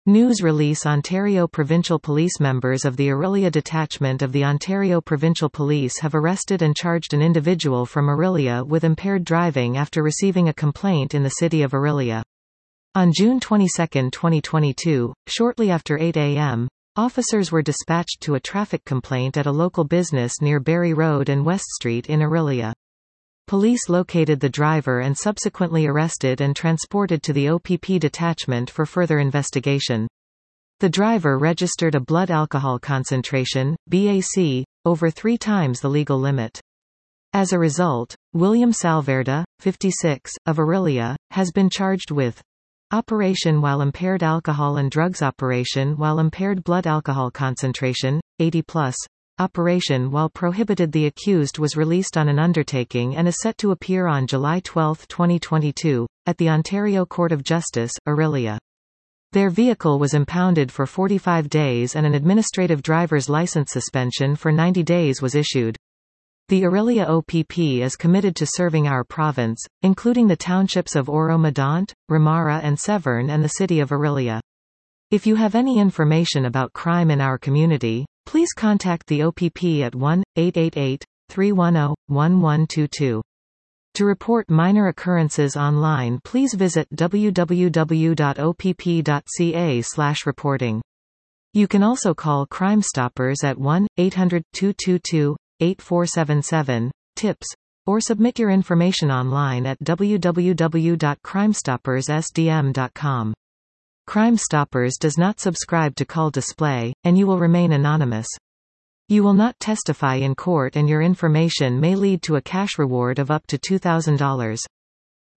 News release Ontario Provincial Police Members of the Orillia Detachment of the Ontario Provincial Police have arrested and charged an individual from Orillia with impaired driving after receiving a complaint in the city of Orillia. On June 22, 2022, shortly after 8 a.m., officers were dispatched to a traffic complaint at a local business near Barry Road and West Street in Orillia. Police located the driver and subsequently arrested and transported to the OPP detachment for further investigation. The driver registered a blood alcohol concentration, BAC, over 3 times the legal limit. As a result, William Salverda, 56, of Orillia, has been charged with operation while impaired alcohol and drugs, operation while impaired blood alcohol concentration, 80+, operation while prohibited. The accused was released on an undertaking and is set to appear on July 12, 2022, at the Ontario Court of Justice, Orillia. Their vehicle was impounded for 45 days and an administrative driver's license suspension for 90 days was issued. The Orillia OPP is committed to serving our province, including the townships of Oro-Medonte, Ramara and Severn and the city of Orillia. If you have any information about crime in our community, please contact the OPP at 1-888-310-1122. To report minor occurrences online, please visit www.opp.ca/reporting. You can also call Crime Stoppers at 1-800-222-8477, TIPS, or submit your information online at www.crimestoppersSDM.com. Crime Stoppers does not subscribe to call display, and you will remain anonymous. You will not testify in court and your information may lead to a cash reward of up to $2,000.